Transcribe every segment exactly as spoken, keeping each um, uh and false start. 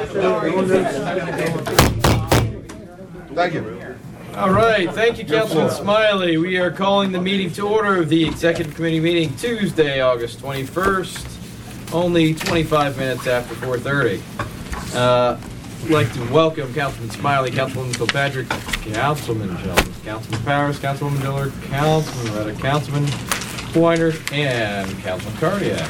Thank you. All right, thank you, Councilman Smiley. We are calling the meeting to order of the Executive Committee meeting Tuesday, August twenty-first, only twenty-five minutes after four thirty. Uh, I'd like to welcome Councilman Smiley, Councilwoman Kilpatrick, Councilman Sheldon, Councilman Paris, Councilwoman Dillard, Councilman Retta, Councilman Weiner, and Councilman Cardiac.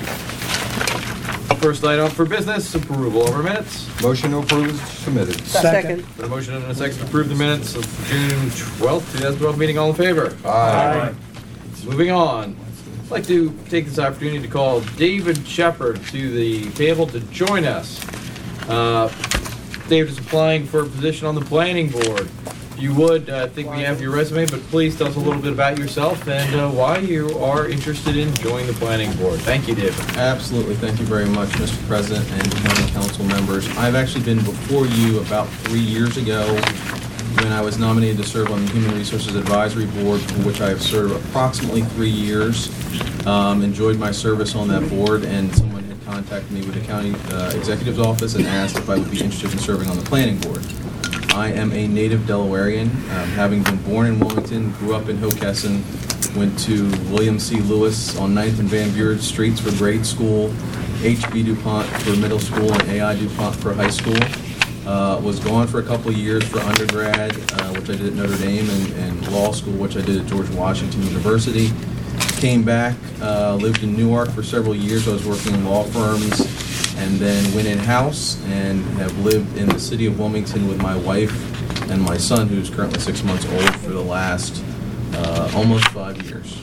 First item for business, approval of our minutes. Motion to approve is submitted. Second. For the motion and a second to approve the minutes of June twelfth, twenty twelve meeting, all in favor? Aye. Moving on. I'd like to take this opportunity to call David Shepard to the table to join us. Uh, David is applying for a position on the planning board. If you would, uh, I think we have your resume, but please tell us a little bit about yourself and uh, why you are interested in joining the planning board. Thank you, David. Absolutely. Thank you very much, Mister President and county council members. I've actually been before you about three years ago when I was nominated to serve on the Human Resources Advisory Board, for which I have served approximately three years. Um, enjoyed my service on that board, and someone had contacted me with the county uh, executive's office and asked if I would be interested in serving on the planning board. I am a native Delawarean, um, having been born in Wilmington, grew up in Hockessin, went to William C. Lewis on ninth and Van Buren Streets for grade school, H B DuPont for middle school, and A I DuPont for high school. Uh, was gone for a couple of years for undergrad, uh, which I did at Notre Dame, and, and law school, which I did at George Washington University. Came back, uh, lived in Newark for several years. I was working in law firms, and then went in-house and have lived in the city of Wilmington with my wife and my son, who's currently six months old, for the last uh, almost five years.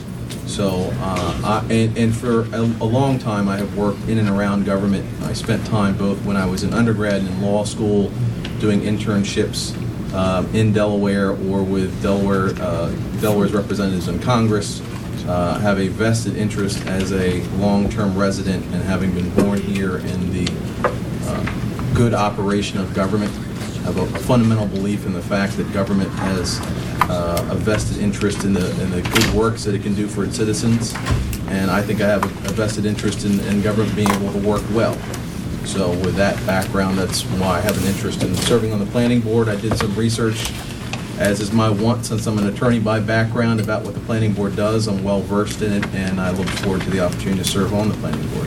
So, uh, I, and, and for a, a long time, I have worked in and around government. I spent time both when I was in undergrad and in law school doing internships uh, in Delaware or with Delaware, uh, Delaware's representatives in Congress. Uh, have a vested interest as a long-term resident and having been born here in the uh, good operation of government. I have a fundamental belief in the fact that government has uh, a vested interest in the in the good works that it can do for its citizens, and I think I have a, a vested interest in, in government being able to work well. So with that background, that's why I have an interest in serving on the planning board. I did some research, as is my want, since I'm an attorney by background, about what the planning board does. I'm well versed in it, and I look forward to the opportunity to serve on the planning board.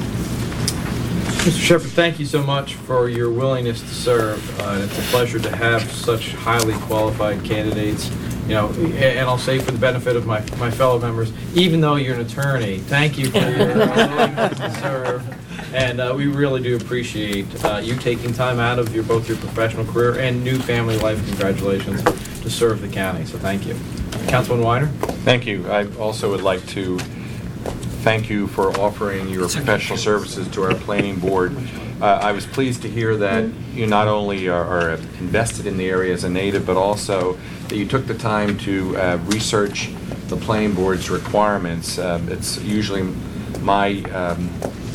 Mister Shepard, thank you so much for your willingness to serve. Uh, it's a pleasure to have such highly qualified candidates. You know, and I'll say for the benefit of my, my fellow members, even though you're an attorney, thank you for your willingness to serve. And uh, we really do appreciate uh, you taking time out of your both your professional career and new family life. Congratulations to serve the county. So thank you. Councilman Weiner? Thank you. I also would like to thank you for offering your professional services to our planning board. Uh, I was pleased to hear that you not only are, are invested in the area as a native, but also that you took the time to uh, research the planning board's requirements. Um, it's usually my um,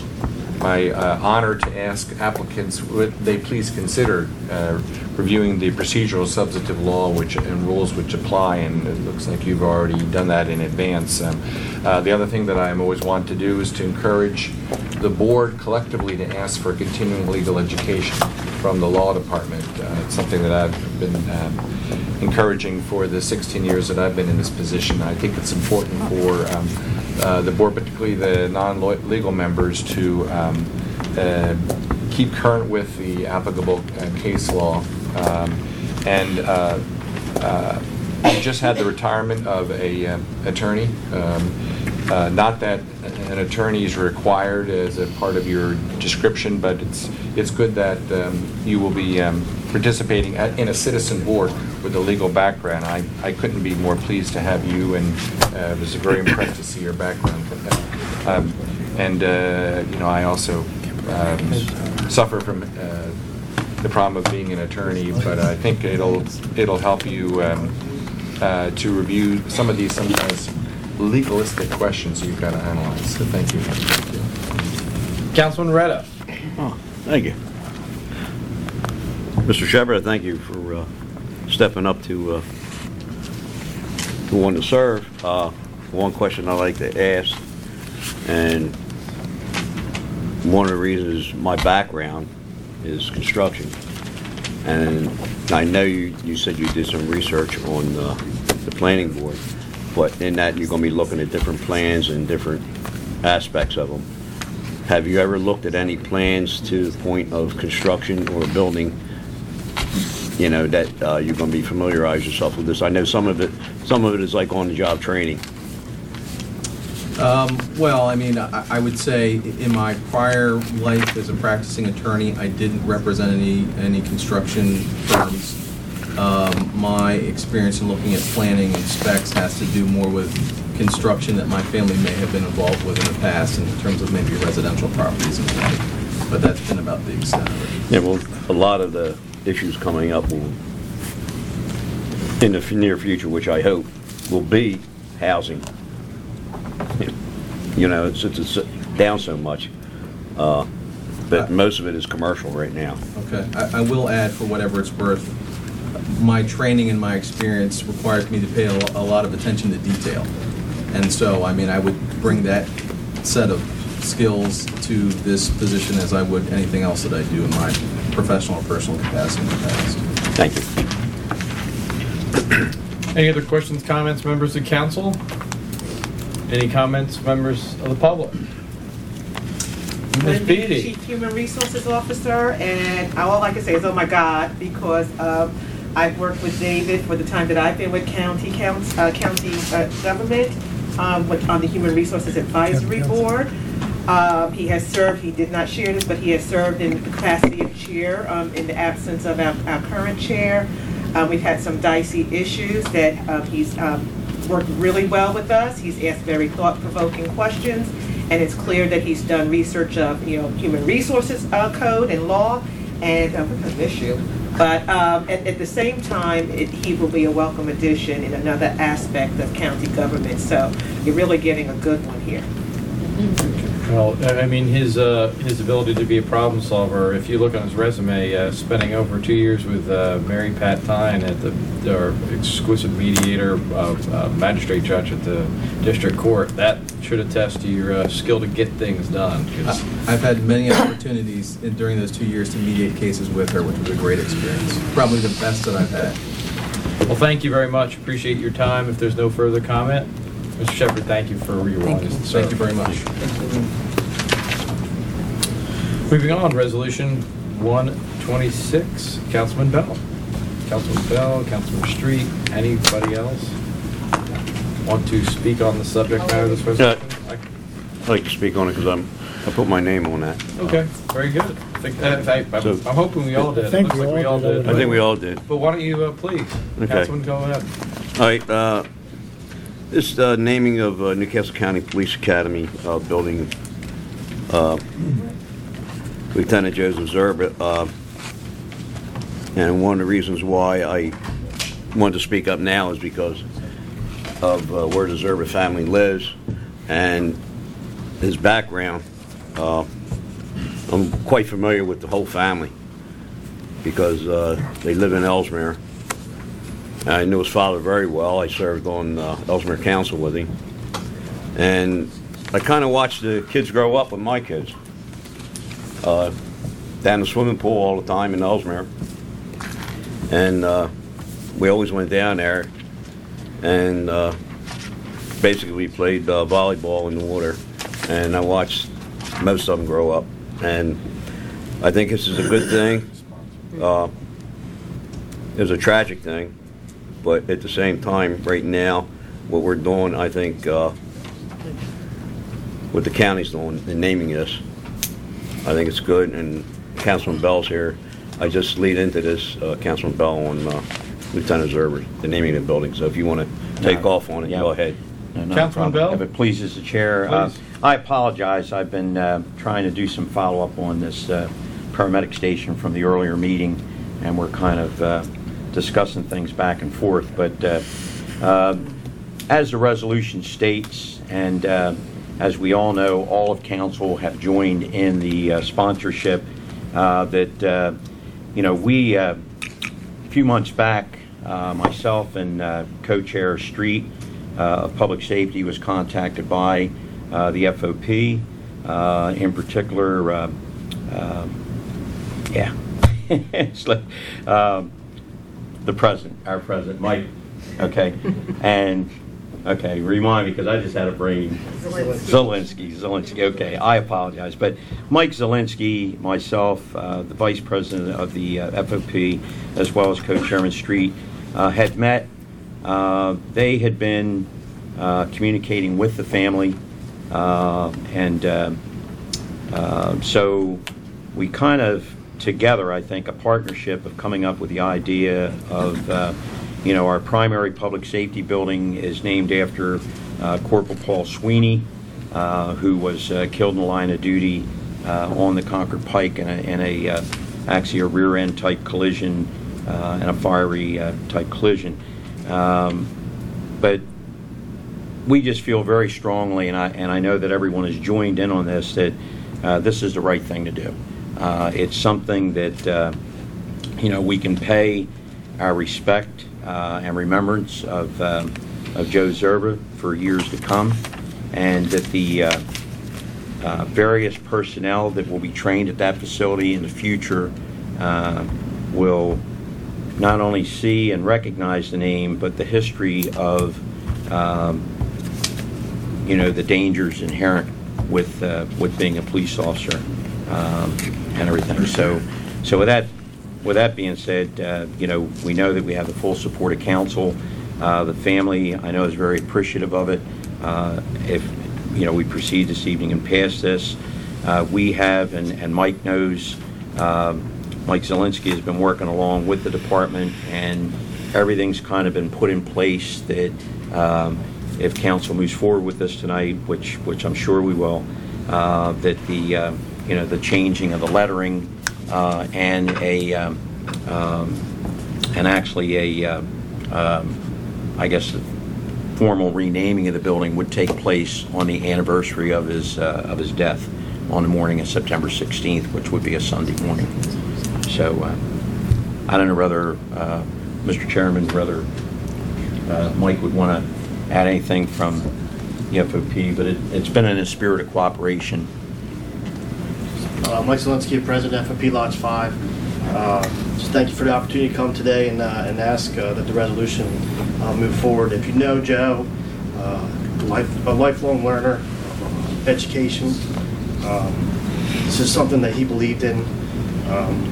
my uh, honor to ask applicants would they please consider uh, reviewing the procedural substantive law which and rules which apply, and it looks like you've already done that in advance. Um, uh, the other thing that I always want to do is to encourage the board collectively to ask for continuing legal education from the law department. Uh, it's something that I've been um, encouraging for the sixteen years that I've been in this position. I think it's important for um, uh, the board, particularly the non-legal members, to um, uh, keep current with the applicable uh, case law. Um, and uh, uh, we just had the retirement of a uh, attorney. Um, uh, not that an attorney is required as a part of your description, but it's it's good that um, you will be um, participating at, in a citizen board with a legal background. I, I couldn't be more pleased to have you, and uh, was very impressed to see your background. Um, and uh, you know, I also um, suffer from uh, the problem of being an attorney, but I think it'll it'll help you um, uh, to review some of these sometimes legalistic questions you've got to analyze. So thank you. Thank you. Councilman Retta. Oh, thank you. Mister Shepard, thank you for uh, stepping up to uh, to want to serve. Uh, one question I'd like to ask, and one of the reasons is my background. is construction. And I know you, you said you did some research on uh, the planning board, but in that you're going to be looking at different plans and different aspects of them. Have you ever looked at any plans to the point of construction or building, you know, that uh, you're going to be familiarize yourself with this? I know some of it, some of it is like on-the-job training. Um, well, I mean, I, I would say in my prior life as a practicing attorney, I didn't represent any, any construction firms. Um, my experience in looking at planning and specs has to do more with construction that my family may have been involved with in the past in terms of maybe residential properties and stuff. But that's been about the extent of it. Yeah, well, a lot of the issues coming up will, in the f- near future, which I hope, will be housing. You know, it's, it's down so much, uh, but most of it is commercial right now. Okay. I, I will add, for whatever it's worth, my training and my experience requires me to pay a, lo- a lot of attention to detail. And so, I mean, I would bring that set of skills to this position as I would anything else that I do in my professional or personal capacity in the past. Thank you. Any other questions, comments, members of council? Any comments, members of the public? Miz Wendy, Beatty. Chief Human Resources Officer, and all I can say is, oh my God, because um, I've worked with David for the time that I've been with county council, uh, county uh, government, um, with, on the Human Resources Advisory Board. Um, he has served, he did not share this, but he has served in the capacity of chair um, in the absence of our, our current chair. Um, we've had some dicey issues that um, he's um, worked really well with us. He's asked very thought-provoking questions, and it's clear that he's done research of, you know, human resources uh, code and law, and uh, we're gonna miss you. But um, at, at the same time, it, he will be a welcome addition in another aspect of county government. So you're really getting a good one here. Well, I I mean, his uh, his ability to be a problem solver, if you look on his resume, uh, spending over two years with uh, Mary Pat Tyne at the, our exclusive mediator, uh, uh, magistrate judge at the district court, that should attest to your uh, skill to get things done. 'Cause I- I've had many opportunities in- during those two years to mediate cases with her, which was a great experience. Probably the best that I've had. Well, thank you very much. Appreciate your time. If there's no further comment, Mister Shepherd, thank you for your willingness to serve. Thank you very much. Moving on, Resolution one twenty-six, Councilman Bell. Councilman Bell, Councilman Street, anybody else want to speak on the subject matter of this resolution? I'd like to speak on it because I'm, I put my name on that. Okay, very good. I think, uh, I- I'm So- I'm hoping we all did. I think Looks we like we all all did. did. I think we all did. But why don't you, uh, please, Okay. Councilman, go ahead. All right, uh, this uh, naming of uh, Newcastle County Police Academy uh, building, uh, Lieutenant Joseph Zerba, uh, and one of the reasons why I wanted to speak up now is because of uh, where the Zerba family lives and his background. Uh, I'm quite familiar with the whole family because uh, they live in Ellesmere. I knew his father very well. I served on uh, Ellesmere Council with him. And I kind of watched the kids grow up with my kids. Uh, down the swimming pool all the time in Ellesmere. And uh, we always went down there and uh, basically we played uh, volleyball in the water. And I watched most of them grow up. And I think this is a good thing. Uh, it's a tragic thing. But at the same time, right now, what we're doing, I think, uh, what the county's doing in naming this, I think it's good. And Councilman Bell's here. I just lead into this, uh, Councilman Bell, on uh, Lieutenant Zerber, the naming of the building. So if you want to take No. off on it, Yeah. go ahead. No, no Councilman problem. Bell? If it pleases the chair. Uh, Please. I apologize. I've been uh, trying to do some follow-up on this uh, paramedic station from the earlier meeting, and we're kind of uh, discussing things back and forth. But uh, uh, as the resolution states, and uh, as we all know, all of council have joined in the uh, sponsorship uh, that, uh, you know, we, uh, a few months back, uh, myself and uh, co-chair Street uh, of Public Safety was contacted by uh, the F O P, uh, in particular uh, uh, Yeah. It's like, um, the president, our president, Mike, okay? And, okay, remind me, because I just had a brain. Zelensky, Zelensky, okay, I apologize. But Mike Zelensky, myself, uh, the vice president of the uh, F O P, as well as Co-Chairman Street, uh, had met. Uh, they had been uh, communicating with the family, uh, and uh, uh, so we kind of, together, I think, a partnership of coming up with the idea of, uh, you know, our primary public safety building is named after uh, Corporal Paul Sweeney, uh, who was uh, killed in the line of duty uh, on the Concord Pike in a, in a uh, actually a rear-end type collision uh, and a fiery uh, type collision. Um, but we just feel very strongly, and I and I know that everyone has joined in on this, that uh, this is the right thing to do. Uh, it's something that, uh, you know, we can pay our respect uh, and remembrance of, um, of Joe Zerba for years to come, and that the uh, uh, various personnel that will be trained at that facility in the future uh, will not only see and recognize the name, but the history of, um, you know, the dangers inherent with uh, with being a police officer. Um, and everything. So, so with that, with that being said, uh, you know, we know that we have the full support of council. Uh, the family, I know, is very appreciative of it. Uh, if you know, we proceed this evening and pass this, uh, we have, and, and Mike knows, um, Mike Zelensky has been working along with the department, and everything's kind of been put in place that um, if council moves forward with this tonight, which which I'm sure we will, uh, that the uh, you know, the changing of the lettering uh, and a um, um, and actually a uh, um, I guess the formal renaming of the building would take place on the anniversary of his uh, of his death on the morning of September sixteenth, which would be a Sunday morning. So uh, I don't know whether uh, Mister Chairman, whether uh, Mike would want to add anything from the F O P, but it, it's been in a spirit of cooperation. Uh, Mike Zelensky, President, F O P Lodge five. Uh, just thank you for the opportunity to come today and, uh, and ask uh, that the resolution uh, move forward. If you know Joe, uh, life, a lifelong learner, uh, education, um, this is something that he believed in. Um,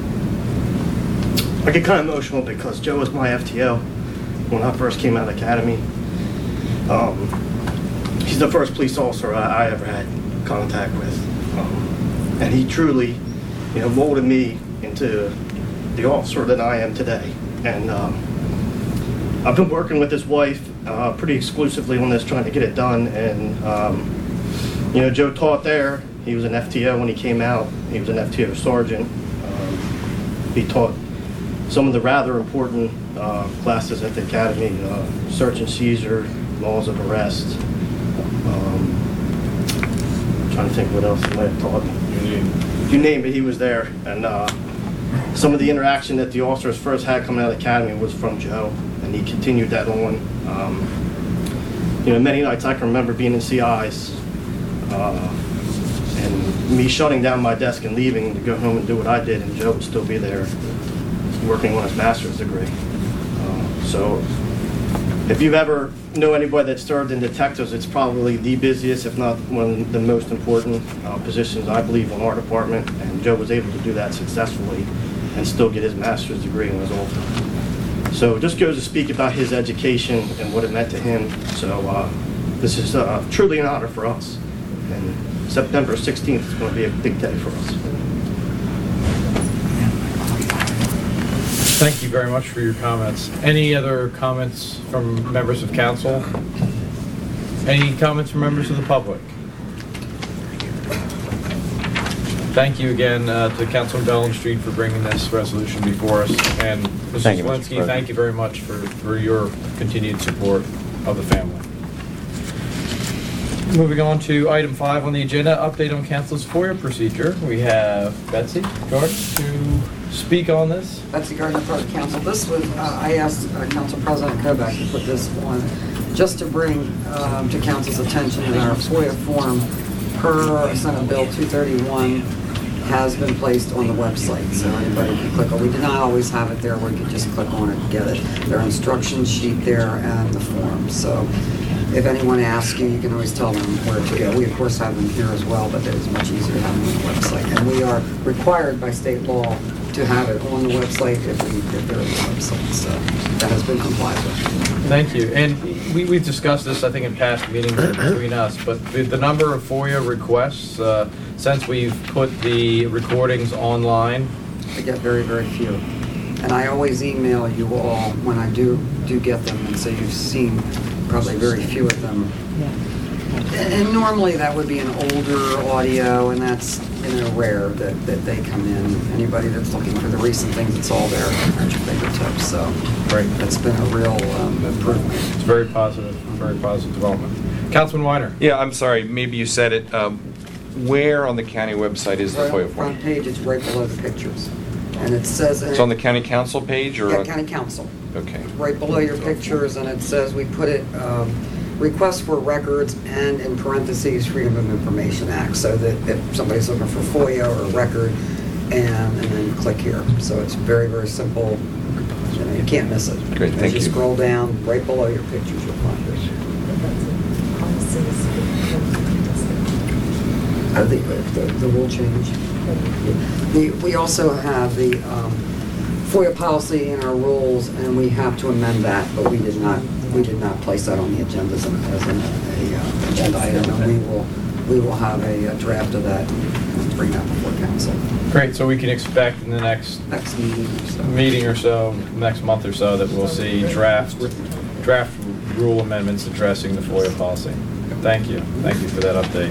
I get kind of emotional because Joe was my F T O when I first came out of the academy. Um, he's the first police officer I, I ever had contact with. Um, And he truly, you know, molded me into the officer that I am today. And um, I've been working with his wife uh, pretty exclusively on this, trying to get it done. And, um, you know, Joe taught there. He was an F T O when he came out. He was an F T O sergeant. Um, he taught some of the rather important uh, classes at the academy, uh, search and seizure, laws of arrest. Um, I'm trying to think what else he might have taught me. You name it, he was there. And uh, some of the interaction that the officers first had coming out of the academy was from Joe, and he continued that on. Um, you know, many nights I can remember being in C Is uh, and me shutting down my desk and leaving to go home and do what I did, and Joe would still be there working on his master's degree. Uh, so if you've ever know anybody that served in detectives, it's probably the busiest, if not one of the most important uh, positions, I believe, in our department. And Joe was able to do that successfully and still get his master's degree in his old time. So it just goes to speak about his education and what it meant to him. So uh, this is uh, truly an honor for us. And September sixteenth is going to be a big day for us. Thank you very much for your comments. Any other comments from members of council? Any comments from members of the public? Thank you again uh, to Councilman Bell and Street for bringing this resolution before us. And Mister Thank you, Mister Zelensky, President. thank you very much for, for your continued support of the family. Moving on to item five on the agenda, update on council's FOIA procedure. We have Betsy Gardner to speak on this. Betsy Gardner, President Council. This was, uh, I asked uh, Council President Kovac to put this on just to bring um, to Council's attention in our FOIA form per Senate Bill two thirty-one. has been placed on the website, so anybody can click on. We did not always have it there where you could just click on it and get it. Their instruction sheet there and the form. So if anyone asks you, you can always tell them where to go. We of course have them here as well, but it's much easier to have them on the website. And we are required by state law to have it on the website if we if they're on the website. So that has been complied with. Thank you. And we, we've discussed this, I think, in past meetings between us, but the, the number of FOIA requests, uh, since we've put the recordings online, I get very, very few. And I always email you all when I do do get them, and so you've seen probably very few of them. And, and normally that would be an older audio, and that's, you know, rare that, that they come in. Anybody that's looking for the recent things, it's all there at your fingertips. So Great. That's been a real um, improvement. It's very positive, very positive development. Councilman Weiner. Yeah, I'm sorry, maybe you said it. Um, Where on the county website is the Right on FOIA the front form? page, it's right below the pictures. And it says... It's on the county council page or? Yeah, on- county council. Okay. Right below your pictures, and it says, we put it, um, request for records and in parentheses, Freedom of Information Act, so that if somebody's looking for FOIA or a record, and, and then click here. So it's very, very simple. You know, you can't miss it. Great, thank As you you. scroll down, right below your pictures, you'll find it. I think the, the rule change. The, we also have the um, FOIA policy in our rules, and we have to amend that, but we did not, we did not place that on the agenda as an, as an a, uh, agenda item, and we will, we will have a, a draft of that and bring that before council Great, so we can expect in the next next meeting or so. meeting or so, next month or so, that we'll see draft, draft rule amendments addressing the FOIA policy. Thank you. Thank you for that update.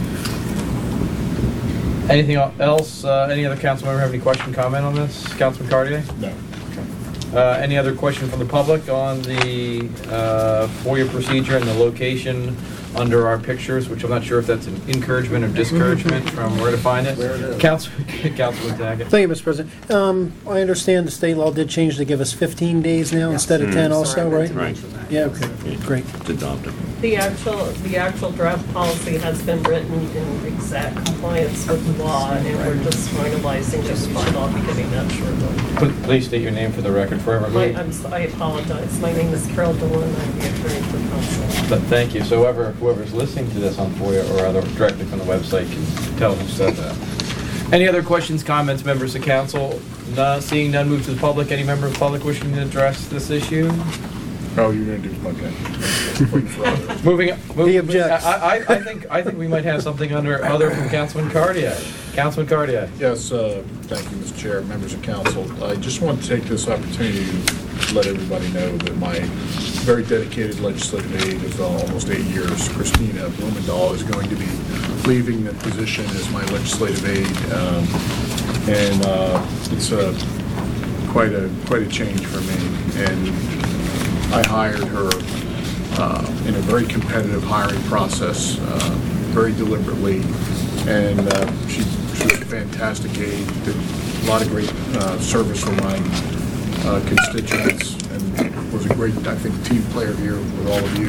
Anything else? Uh, any other council member have any question, comment on this? Councilman Cartier? No. Uh, any other question from the public on the uh, FOIA procedure and the location under our pictures, which I'm not sure if that's an encouragement or discouragement from where to find it? Where it is. Council, Councilman Tackett. Thank you, Mister President. Um, I understand the state law did change to give us fifteen days now instead of ten Sorry, I also, meant right? to mention that. Yeah, okay, great. It's adopted. The actual, the actual draft policy has been written in exact compliance with the law, and we're just finalizing this bylaw, beginning that shortly. Pl- Please state your name for the record for My, everybody. I'm, s- I apologize. My name is Carol Dillon. I'm the attorney for council. But thank you. So whoever, whoever's listening to this on FOIA or other directly from the website can tell who said that. Any other questions, comments, members of council? None, seeing none, move to the public. Any member of the public wishing to address this issue? Oh, you're gonna do, okay. Waiting for others. Moving, moving. He objects. I, I, I think, I think we might have something under other from Councilman Cartier. Councilman Cartier. Yes, uh, thank you, Mister Chair, members of council. I just want to take this opportunity to let everybody know that my very dedicated legislative aide of uh, almost eight years, Christina Blumendahl, is going to be leaving the position as my legislative aide. Um, and uh, it's a, quite a quite a change for me. And I hired her uh, in a very competitive hiring process, uh, very deliberately, and uh, she, she was a fantastic aide, did a lot of great uh, service for my uh, constituents, and was a great, I think, team player here with all of you.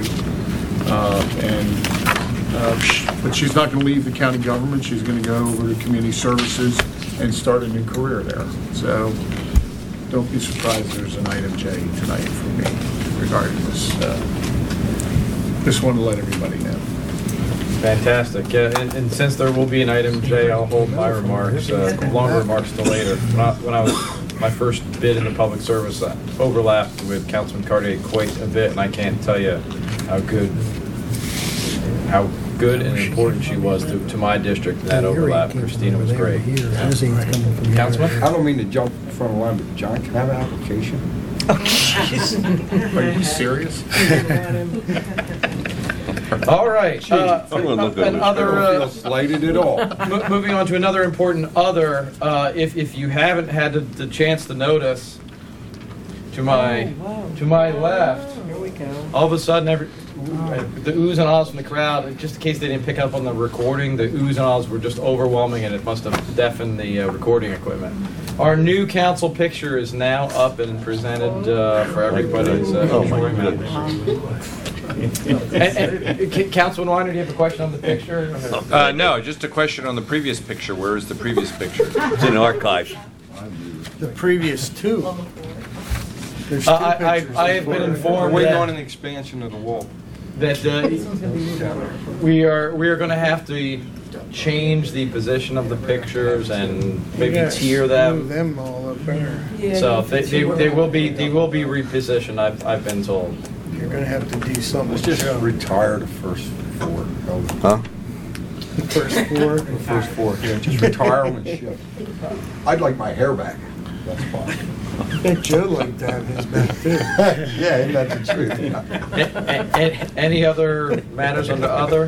Uh, and uh, sh- but she's not going to leave the county government. She's going to go over to community services and start a new career there. So don't be surprised there's an item J tonight from me regarding this. Uh, just want to let everybody know. Fantastic. Yeah, and, and since there will be an item J, I'll hold my remarks, uh, longer remarks till later. When I, when I was, my first bid in the public service, I overlapped with Councilman Cartier quite a bit, and I can't tell you how good, how good and important she was to, to my district in that overlap. Christina was great. Councilman? I don't mean to jump in front of the line, but John, can I have an application? Are you serious? All right. Uh, I'm gonna look over this. another, I don't uh, feel slighted at all. Mo- Moving on to another important other, uh, if, if you haven't had the, the chance to notice, to my, to my left, Here we go. all of a sudden, every, the oohs and ahs from the crowd, just in case they didn't pick up on the recording, the oohs and ahs were just overwhelming, and it must have deafened the uh, recording equipment. Our new council picture is now up and presented uh, for everybody's uh, Oh, my enjoyment. goodness. And- and, Ca- Councilman Weiner, do you have a question on the picture? Uh, no, just a question on the previous picture. Where is the previous picture? It's in the archives. The previous two. There's two Uh, I, pictures. I, I have been We're informed waiting that- on an expansion of the wall. that uh, we are we are going to have to change the position of the pictures and maybe Yeah, tier Move them. them all up there. So they, they, they will be they will be repositioned. I've I've been told. You're gonna have to do something. Let's with just Joe. retire the first four. Huh? The first four. The first four, yeah, just retire them and shift. I'd like my hair back. That's fine. I bet Joe liked to have his back too. Yeah, isn't that the truth? A- a- Any other matters under other?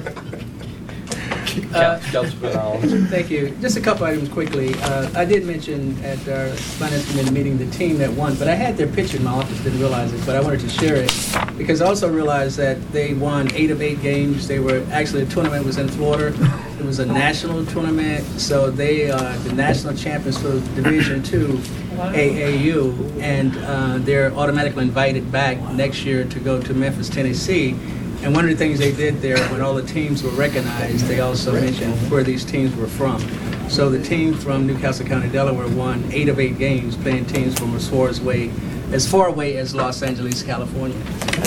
Uh, Councilman Allen. Thank you. Just a couple items quickly. Uh, I did mention at our finance committee meeting the team that won, but I had their picture in my office, didn't realize it, but I wanted to share it because I also realized that they won eight of eight games. They were, actually, the tournament was in Florida. It was a national tournament, so they are the national champions for Division Two A A U, and uh, they're automatically invited back next year to go to Memphis, Tennessee. And one of the things they did there, when all the teams were recognized, they also mentioned where these teams were from. So the team from Newcastle County, Delaware won eight of eight games, playing teams from as far away, as far away as Los Angeles, California.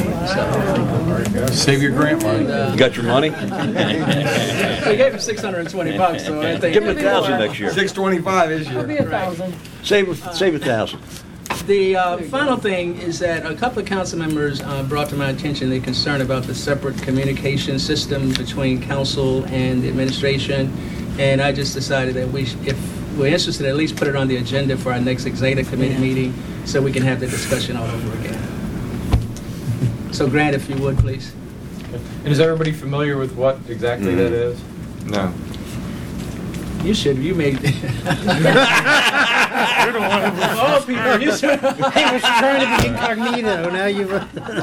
So, Save your grant money. and, uh, You got your money? they gave him six hundred twenty bucks, so I think. Give him a thousand next year. six twenty-five this It'll be year. a thousand. Save, a- save a thousand. The uh, final thing is that a couple of council members uh, brought to my attention the concern about the separate communication system between council and the administration, and I just decided that we, sh- if we're interested, at least put it on the agenda for our next Executive Committee meeting, so we can have the discussion all over again. So Grant, if you would, please. And is everybody familiar with what exactly that is? No. You should, you made. Oh, Peter, you should. He was trying to be incognito, now you've...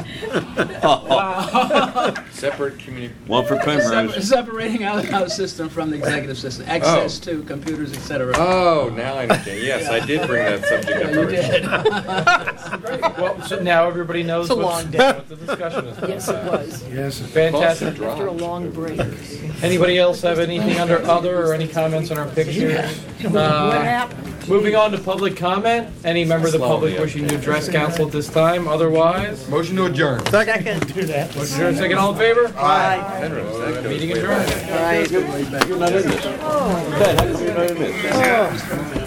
Wow. Separate community. One for Separ- Penrose. Separating our, our system from the executive system, access to computers, et cetera. Oh, now I understand. Yes, I did bring that subject up. You originally. did. Well, so now everybody knows It's a what's, long day. what the discussion is about. Yes, it was. Yes. Fantastic. After a long break. Anybody else have anything under other or any comments on our pictures? Uh, Moving on to public comment. Any member of the public wishing to address council at this time? Otherwise, Motion to adjourn. Second. motion adjourned. Second, all in favor? Aye. Meeting adjourned. You're not in this. Ben, how come you're not in this?